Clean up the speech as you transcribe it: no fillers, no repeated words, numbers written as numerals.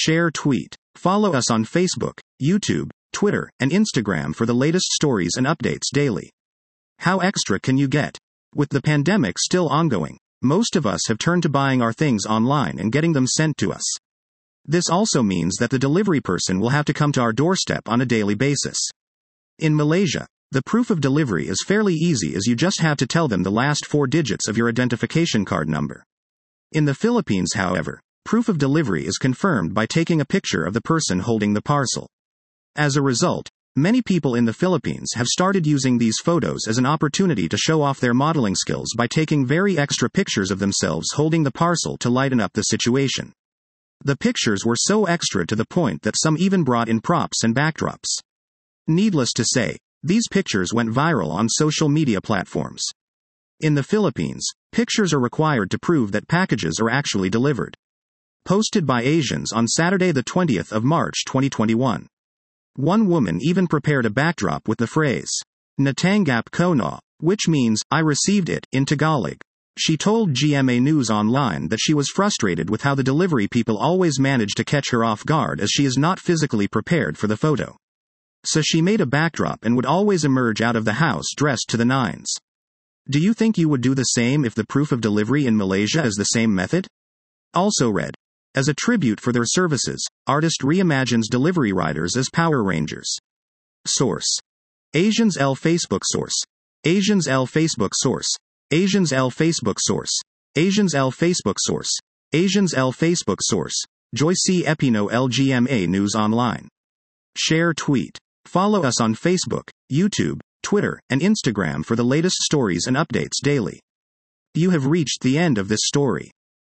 share, tweet. Follow us on Facebook, YouTube, Twitter, and Instagram for the latest stories and updates daily. How extra can you get? With the pandemic still ongoing, most of us have turned to buying our things online and getting them sent to us. This also means that the delivery person will have to come to our doorstep on a daily basis. In Malaysia, the proof of delivery is fairly easy, as you just have to tell them the last 4 digits of your identification card number. In the Philippines, however, proof of delivery is confirmed by taking a picture of the person holding the parcel. As a result, many people in the Philippines have started using these photos as an opportunity to show off their modeling skills by taking very extra pictures of themselves holding the parcel to lighten up the situation. The pictures were so extra to the point that some even brought in props and backdrops. Needless to say, these pictures went viral on social media platforms. In the Philippines, pictures are required to prove that packages are actually delivered. Posted by Asians on Saturday the 20th of March 2021. One woman even prepared a backdrop with the phrase, "Natanggap ko na," which means, "I received it," in Tagalog. She told GMA News Online that she was frustrated with how the delivery people always manage to catch her off guard, as she is not physically prepared for the photo. So she made a backdrop and would always emerge out of the house dressed to the nines. Do you think you would do the same if the proof of delivery in Malaysia is the same method? Also read. As a tribute for their services, artist reimagines delivery riders as Power Rangers. Source. Asians L Facebook source. Asians L Facebook source. Asians L Facebook source. Asians L Facebook source. Asians L Facebook source. Joyce Epino LGMA News Online. Share, tweet. Follow us on Facebook, YouTube, Twitter, and Instagram for the latest stories and updates daily. You have reached the end of this story.